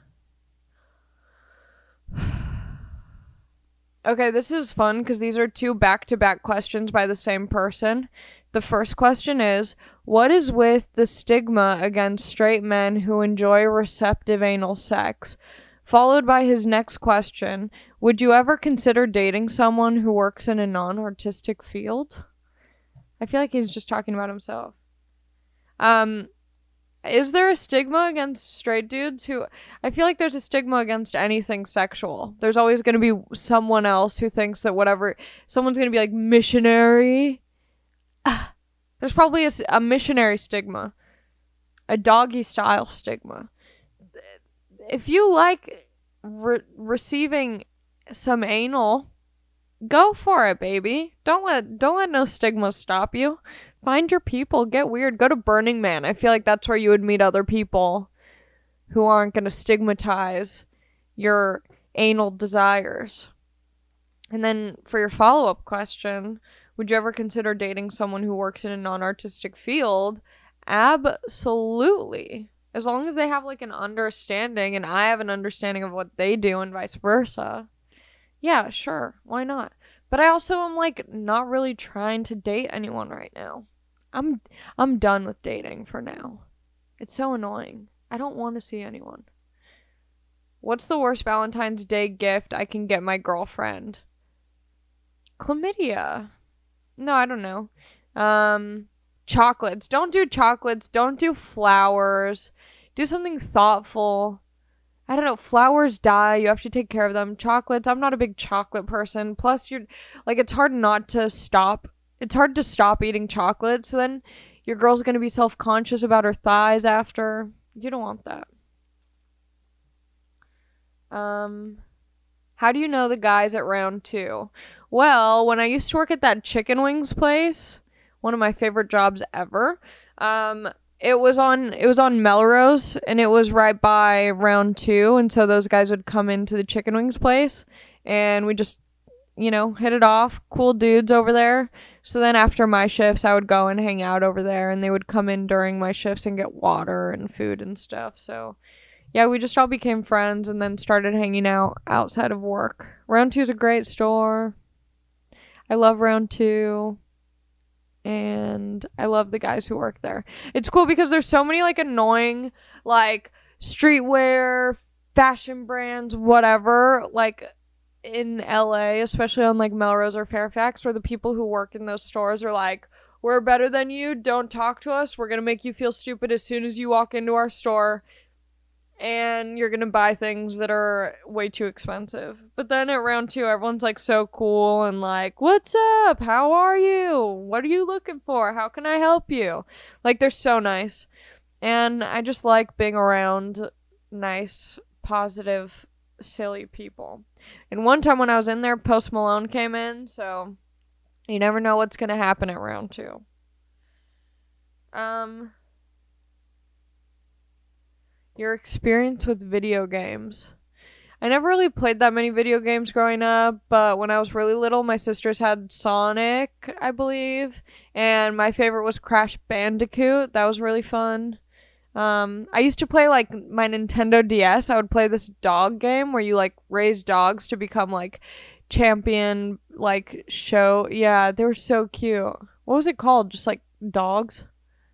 Okay, this is fun because these are 2 back-to-back questions by the same person. The first question is, what is with the stigma against straight men who enjoy receptive anal sex? Followed by his next question, would you ever consider dating someone who works in a non-artistic field? I feel like he's just talking about himself. Is there a stigma against straight dudes who... I feel like there's a stigma against anything sexual. There's always going to be someone else who thinks that whatever... Someone's going to be like, missionary. There's probably a missionary stigma. A doggy style stigma. If you like receiving some anal, go for it, baby. Don't let no stigma stop you. Find your people. Get weird. Go to Burning Man. I feel like that's where you would meet other people who aren't going to stigmatize your anal desires. And then for your follow-up question, would you ever consider dating someone who works in a non-artistic field? Absolutely. As long as they have like an understanding and I have an understanding of what they do and vice versa. Yeah, sure. Why not? But I also am like not really trying to date anyone right now. I'm done with dating for now. It's so annoying. I don't want to see anyone. What's the worst Valentine's Day gift I can get my girlfriend? Chlamydia. No, I don't know. Chocolates. Don't do chocolates. Don't do flowers. Do something thoughtful. I don't know. Flowers die. You have to take care of them. Chocolates. I'm not a big chocolate person. Plus, you're like, it's hard not to stop. It's hard to stop eating chocolate. So then your girl's going to be self-conscious about her thighs after. You don't want that. How do you know the guys at Round 2? Well, when I used to work at that chicken wings place, one of my favorite jobs ever, it was on Melrose, and it was right by Round 2, and so those guys would come into the chicken wings place, and we just, hit it off. Cool dudes over there. So then after my shifts, I would go and hang out over there, and they would come in during my shifts and get water and food and stuff. So yeah, we just all became friends and then started hanging out outside of work. Round 2 is a great store. I love Round 2. And I love the guys who work there. It's cool because there's so many like annoying like streetwear, fashion brands, whatever, like in LA, especially on like Melrose or Fairfax, where the people who work in those stores are like, we're better than you, don't talk to us, we're gonna make you feel stupid as soon as you walk into our store, and you're gonna buy things that are way too expensive. But then at Round 2, everyone's like so cool and like, what's up? How are you? What are you looking for? How can I help you? Like, they're so nice. And I just like being around nice, positive, silly people. And one time when I was in there, Post Malone came in, so you never know what's gonna happen at Round 2. Your experience with video games. I never really played that many video games growing up, but when I was really little, my sisters had Sonic, I believe, and my favorite was Crash Bandicoot. That was really fun. I used to play, like, my Nintendo DS. I would play this dog game where you, like, raise dogs to become, like, champion, like, show. Yeah, they were so cute. What was it called? Just, like, dogs?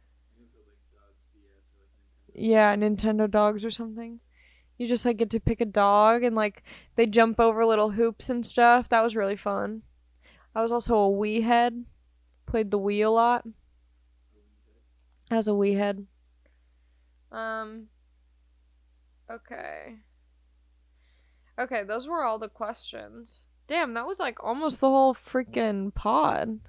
Yeah, Nintendo dogs or something. You just, like, get to pick a dog and, like, they jump over little hoops and stuff. That was really fun. I was also a Wii head. Played the Wii a lot. As a Wii head. Okay. Okay, those were all the questions. Damn, that was, like, almost the whole freaking pod.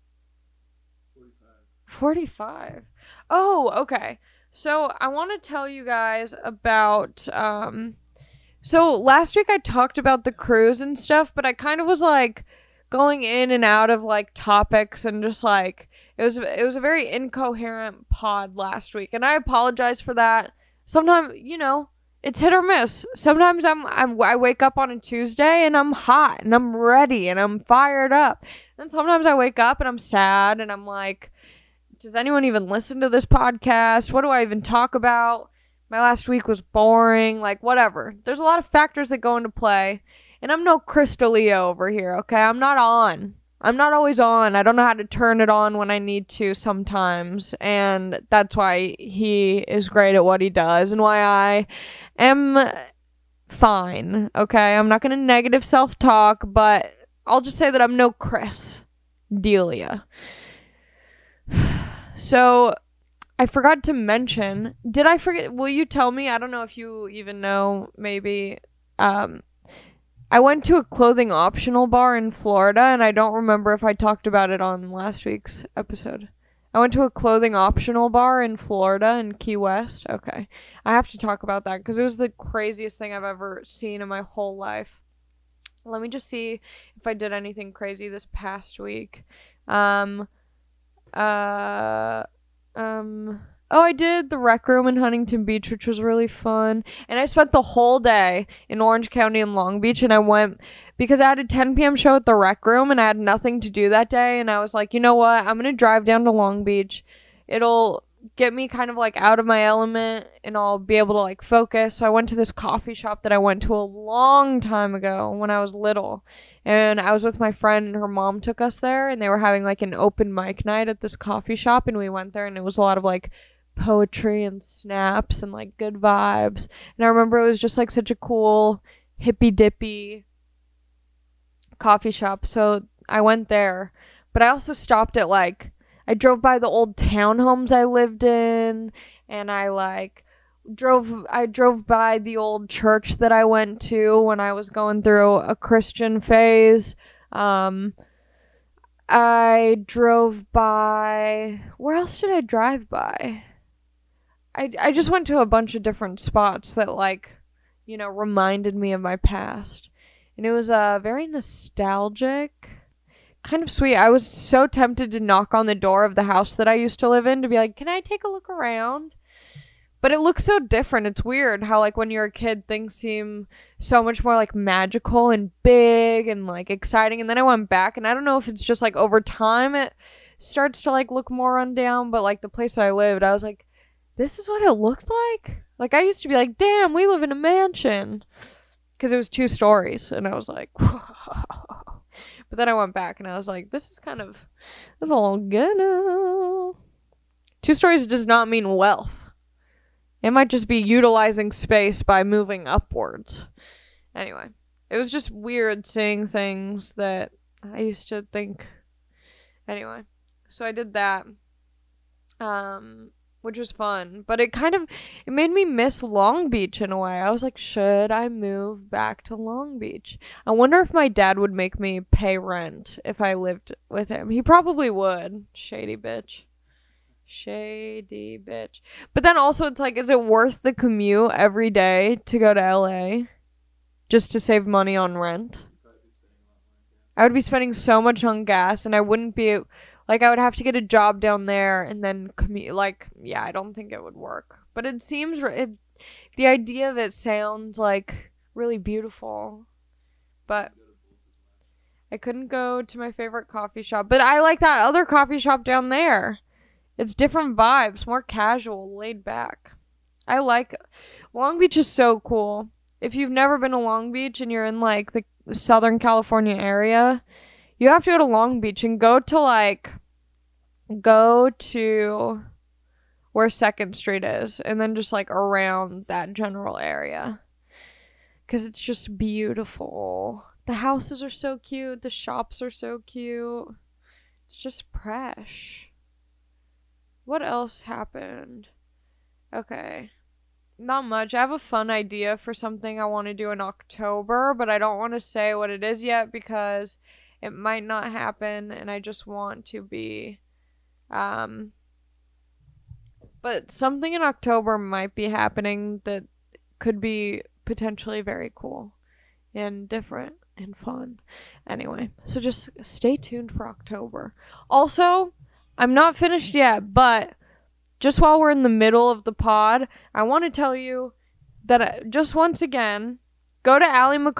45. Oh, okay. So, I want to tell you guys about, so last week I talked about the cruise and stuff, but I kind of was, like, going in and out of, like, topics and just, like, It was a very incoherent pod last week, and I apologize for that. Sometimes, it's hit or miss. Sometimes I wake up on a Tuesday and I'm hot and I'm ready and I'm fired up. And sometimes I wake up and I'm sad and I'm like, does anyone even listen to this podcast? What do I even talk about? My last week was boring, like whatever. There's a lot of factors that go into play. And I'm no Chris D'Elia over here, okay? I'm not on. I'm not always on. I don't know how to turn it on when I need to sometimes. And that's why he is great at what he does and why I am fine, okay? I'm not going to negative self-talk, but I'll just say that I'm no Chris D'Elia. So, I forgot to mention, did I forget? Will you tell me? I don't know if you even know, maybe. I went to a clothing optional bar in Florida, and I don't remember if I talked about it on last week's episode. I went to a clothing optional bar in Florida in Key West. Okay. I have to talk about that because it was the craziest thing I've ever seen in my whole life. Let me just see if I did anything crazy this past week. I did the Rec Room in Huntington Beach, which was really fun. And I spent the whole day in Orange County and Long Beach, and I went because I had a 10 p.m. show at the Rec Room, and I had nothing to do that day, and I was like, you know what? I'm going to drive down to Long Beach. It'll get me kind of like out of my element, and I'll be able to like focus. So I went to this coffee shop that I went to a long time ago when I was little. And I was with my friend and her mom took us there, and they were having like an open mic night at this coffee shop, and we went there, and it was a lot of like poetry and snaps and like good vibes. And I remember it was just like such a cool hippy dippy coffee shop. So I went there, but I also stopped at like, I drove by the old townhomes I lived in, and I drove by the old church that I went to when I was going through a Christian phase. I drove by, where else did I drive by? I just went to a bunch of different spots that like, reminded me of my past. And it was very nostalgic, kind of sweet. I was so tempted to knock on the door of the house that I used to live in to be like, can I take a look around? But it looks so different. It's weird how like when you're a kid, things seem so much more like magical and big and like exciting. And then I went back, and I don't know if it's just like over time it starts to like look more rundown, but like the place that I lived, I was like, this is what it looked like? Like I used to be like, damn, we live in a mansion. Because it was 2 stories, and I was like, whoa. But then I went back, and I was like, this is a little ghetto. 2 stories does not mean wealth. It might just be utilizing space by moving upwards. Anyway, it was just weird seeing things that I used to think. Anyway, so I did that, which was fun. But it made me miss Long Beach in a way. I was like, should I move back to Long Beach? I wonder if my dad would make me pay rent if I lived with him. He probably would. Shady bitch. But then also it's like, is it worth the commute every day to go to LA just to save money on rent? I would be spending so much on gas, and I wouldn't be like, I would have to get a job down there and then commute. Like, yeah, I don't think it would work. But it seems the idea of it sounds like really beautiful. But I couldn't go to my favorite coffee shop, but I like that other coffee shop down there. It's different vibes, more casual, laid back. I like Long Beach is so cool. If you've never been to Long Beach and you're in like the Southern California area, you have to go to Long Beach and go to where 2nd Street is, and then just like around that general area. 'Cause it's just beautiful. The houses are so cute, the shops are so cute. It's just fresh. What else happened? Okay. Not much. I have a fun idea for something I want to do in October, but I don't want to say what it is yet because it might not happen, and I just want to be, but something in October might be happening that could be potentially very cool and different and fun. Anyway, so just stay tuned for October. Also, I'm not finished yet, but just while we're in the middle of the pod, I want to tell you that just once again, go to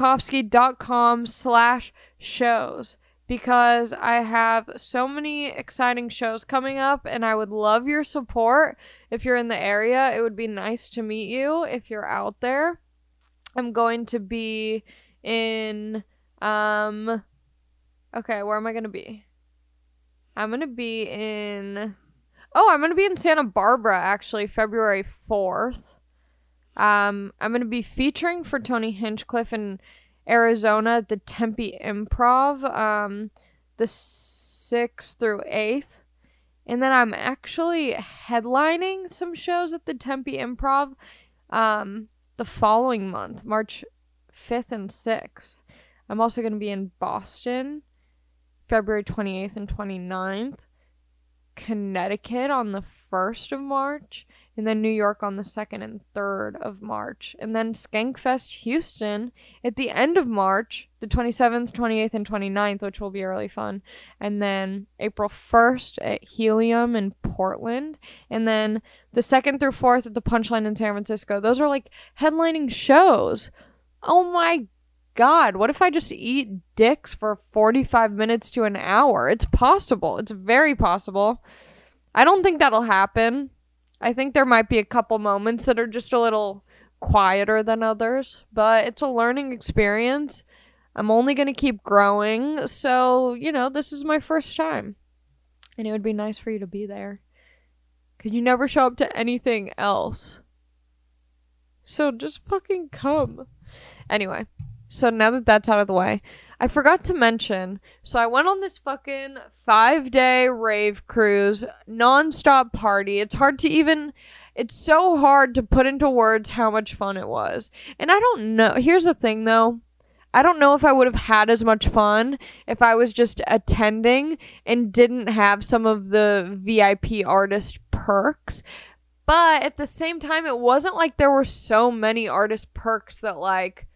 AllieMcCofsky.com/shows because I have so many exciting shows coming up and I would love your support. If you're in the area, it would be nice to meet you if you're out there. I'm going to be in, okay, where am I going to be? I'm going to be in Santa Barbara, actually, February 4th. I'm going to be featuring for Tony Hinchcliffe in Arizona at the Tempe Improv, the 6th through 8th. And then I'm actually headlining some shows at the Tempe Improv, the following month, March 5th and 6th. I'm also going to be in Boston, February 28th and 29th. Connecticut on the 1st of March, and then New York on the 2nd and 3rd of March, and then Skankfest Houston at the end of March, the 27th, 28th, and 29th, which will be really fun, and then April 1st at Helium in Portland, and then the 2nd through 4th at the Punchline in San Francisco. Those are like headlining shows. Oh my God, what if I just eat dicks for 45 minutes to an hour? It's possible. It's very possible. I don't think that'll happen. I think there might be a couple moments that are just a little quieter than others, but it's a learning experience. I'm only going to keep growing, so, this is my first time. And it would be nice for you to be there. Because you never show up to anything else. So just fucking come. Anyway. So now that that's out of the way, I forgot to mention, so I went on this fucking 5-day rave cruise, non-stop party. It's so hard to put into words how much fun it was. And I don't know, here's the thing though, I don't know if I would have had as much fun if I was just attending and didn't have some of the VIP artist perks. But at the same time, it wasn't like there were so many artist perks that like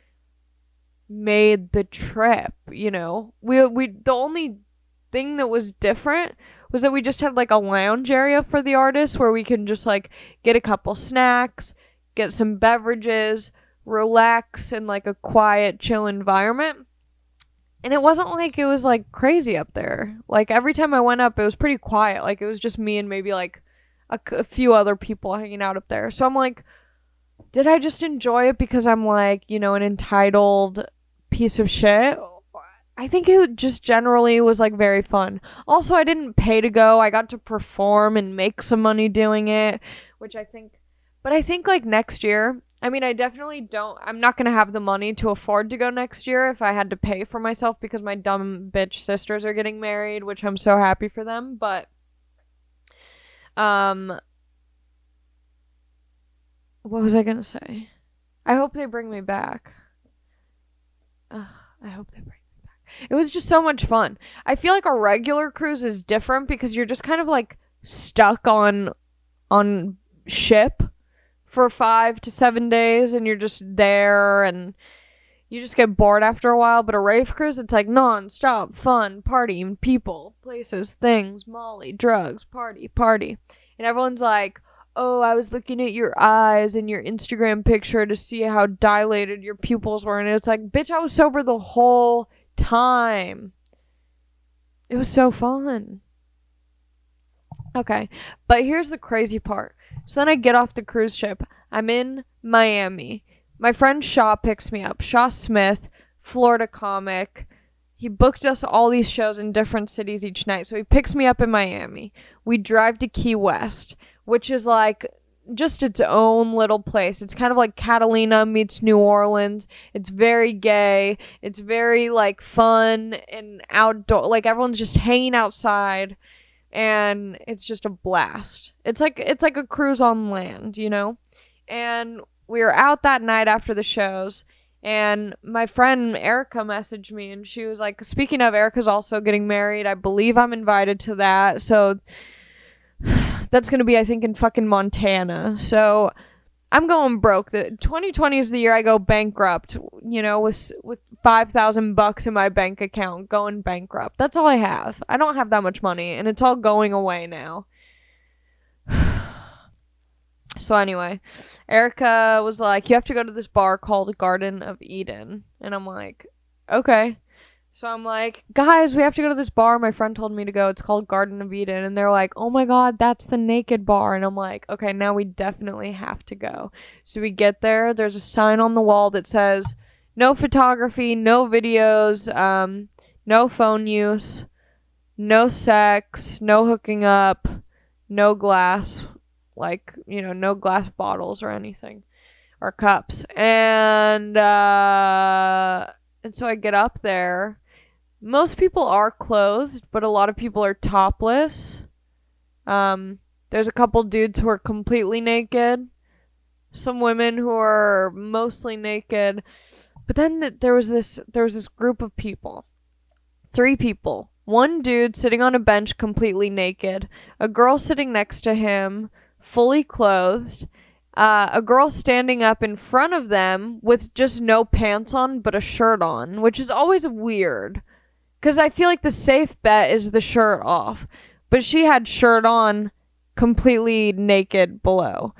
made the trip, we the only thing that was different was that we just had like a lounge area for the artists where we can just like get a couple snacks, get some beverages, relax in like a quiet, chill environment. And it wasn't like it was like crazy up there. Like every time I went up, it was pretty quiet. Like it was just me and maybe like a few other people hanging out up there. So I'm like, did I just enjoy it because I'm like, an entitled piece of shit? I think it just generally was like very fun. Also, I didn't pay to go. I got to perform and make some money doing it, but I think like next year, I'm not going to have the money to afford to go next year if I had to pay for myself because my dumb bitch sisters are getting married, which I'm so happy for them, but what was I going to say? I hope they bring me back. I hope they bring me back. It was just so much fun. I feel like a regular cruise is different because you're just kind of like stuck on ship for 5 to 7 days and you're just there and you just get bored after a while. But a rave cruise, it's like non-stop fun, party, people, places, things, Molly, drugs, party. And everyone's like, oh, I was looking at your eyes and your Instagram picture to see how dilated your pupils were. And it's like, bitch, I was sober the whole time. It was so fun. Okay, but here's the crazy part. So then I get off the cruise ship. I'm in Miami. My friend Shaw picks me up. Shaw Smith, Florida comic. He booked us all these shows in different cities each night. So he picks me up in Miami. We drive to Key West, which is like just its own little place. It's kind of like Catalina meets New Orleans. It's very gay. It's very like fun and outdoor. Like everyone's just hanging outside and it's just a blast. It's like a cruise on land, And we were out that night after the shows and my friend Erica messaged me and she was like, speaking of, Erica's also getting married. I believe I'm invited to that. So that's going to be, I think, in fucking Montana. So I'm going broke. The 2020 is the year I go bankrupt, you know, with $5,000 in my bank account, going bankrupt. That's all I have. I don't have that much money, and it's all going away now. So anyway, Erica was like, you have to go to this bar called Garden of Eden. And I'm like, okay. So I'm like, guys, we have to go to this bar. My friend told me to go. It's called Garden of Eden. And they're like, oh my God, that's the naked bar. And I'm like, okay, now we definitely have to go. So we get there. There's a sign on the wall that says, no photography, no videos, no phone use, no sex, no hooking up, no glass, like, you know, no glass bottles or anything, or cups. And so I get up there. Most people are clothed, but a lot of people are topless. There's a couple dudes who are completely naked. Some women who are mostly naked. But then there was this group of people. 3 people. One dude sitting on a bench completely naked. A girl sitting next to him fully clothed. A girl standing up in front of them with just no pants on but a shirt on, which is always weird. Because I feel like the safe bet is the shirt off. But she had shirt on, completely naked below.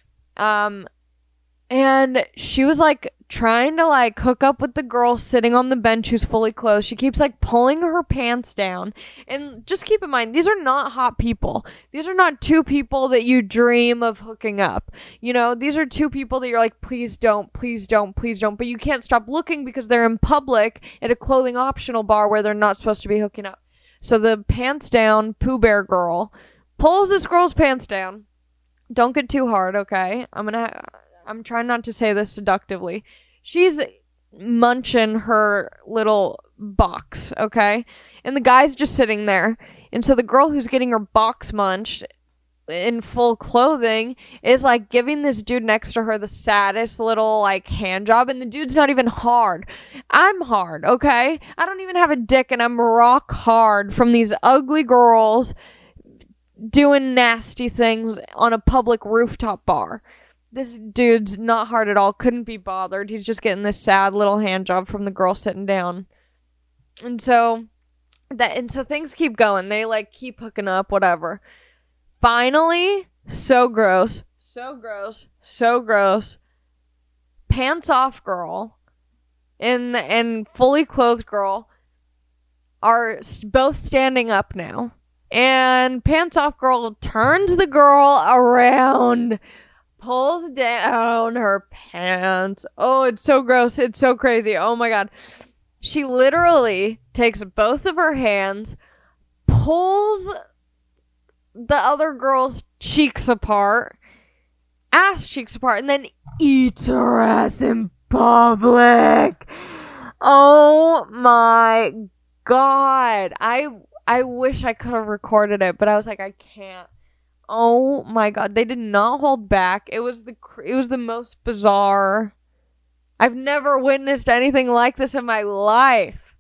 And she was like trying to like hook up with the girl sitting on the bench who's fully clothed. She keeps like pulling her pants down. And just keep in mind, these are not hot people. These are not 2 people that you dream of hooking up. You know, these are 2 people that you're like, please don't, please don't, please don't. But you can't stop looking because they're in public at a clothing optional bar where they're not supposed to be hooking up. So the pants down Pooh Bear girl pulls this girl's pants down. Don't get too hard, okay? I'm trying not to say this seductively. She's munching her little box, okay? And the guy's just sitting there. And so the girl who's getting her box munched in full clothing is like giving this dude next to her the saddest little like hand job. And the dude's not even hard. I'm hard, okay? I don't even have a dick and I'm rock hard from these ugly girls doing nasty things on a public rooftop bar. This dude's not hard at all. Couldn't be bothered. He's just getting this sad little hand job from the girl sitting down. And so things keep going. They like keep hooking up, whatever. Finally, so gross. Pants off girl and fully clothed girl are both standing up now. And pants off girl turns the girl around, pulls down her pants. Oh, it's so gross. It's so crazy. Oh my God. She literally takes both of her hands, pulls the other girl's cheeks apart, ass cheeks apart, and then eats her ass in public. Oh my God. I wish I could have recorded it, but I was like, I can't. Oh my God. They did not hold back. It was the most bizarre. I've never witnessed anything like this in my life.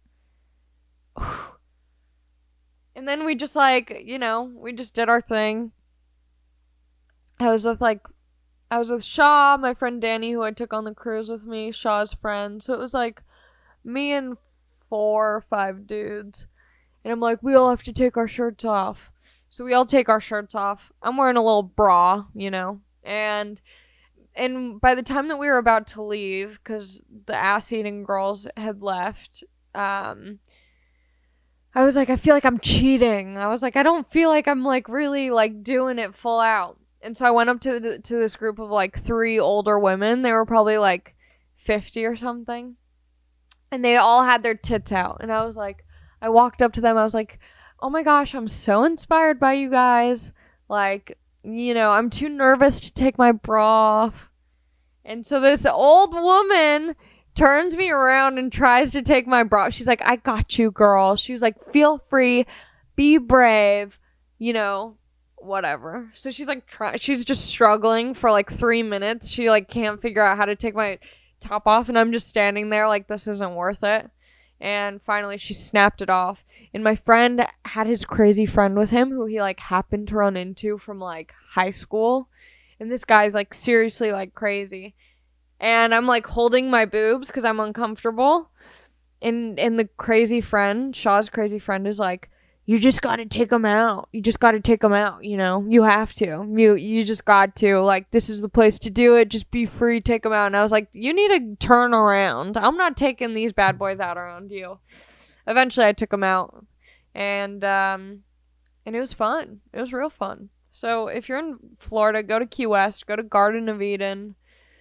And then we just like, you know, we just did our thing. I was with Shaw, my friend Danny, who I took on the cruise with me, Shaw's friend. So it was like me and 4 or 5 dudes. And I'm like, we all have to take our shirts off. So we all take our shirts off. I'm wearing a little bra, you know. And by the time that we were about to leave, because the ass-eating girls had left, I was like, I feel like I'm cheating. I was like, I don't feel like I'm like really like doing it full out. And so I went up to this group of like 3 older women. They were probably like 50 or something. And they all had their tits out. And I was like, I walked up to them. I was like, oh my gosh, I'm so inspired by you guys. Like, you know, I'm too nervous to take my bra off. And so this old woman turns me around and tries to take my bra. She's like, I got you, girl. She was like, feel free, be brave, you know, whatever. So she's like, she's just struggling for like 3 minutes. She like can't figure out how to take my top off. And I'm just standing there like, this isn't worth it. And finally she snapped it off. And my friend had his crazy friend with him who he like happened to run into from like high school. And this guy's like seriously like crazy. And I'm like holding my boobs because I'm uncomfortable. And the crazy friend, Shaw's crazy friend, is like, you just gotta take him out. You just gotta take him out, you know? You have to. You just got to. Like, this is the place to do it. Just be free, take him out. And I was like, you need to turn around. I'm not taking these bad boys out around you. Eventually, I took him out. And it was fun. It was real fun. So, if you're in Florida, go to Key West. Go to Garden of Eden.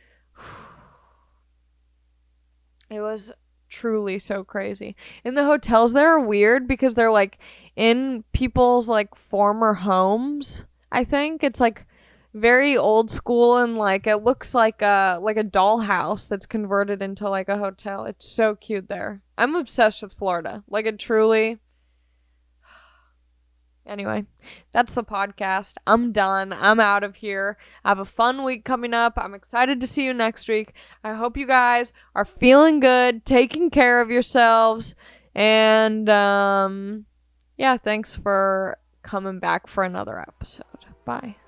It was truly so crazy. And the hotels there are weird because they're like in people's like former homes. I think it's like very old school, and like it looks like a dollhouse that's converted into like a hotel. It's so cute there. I'm obsessed with Florida. Like, it truly. Anyway, that's the podcast. I'm done. I'm out of here. I have a fun week coming up. I'm excited to see you next week. I hope you guys are feeling good, taking care of yourselves, and yeah, thanks for coming back for another episode. Bye.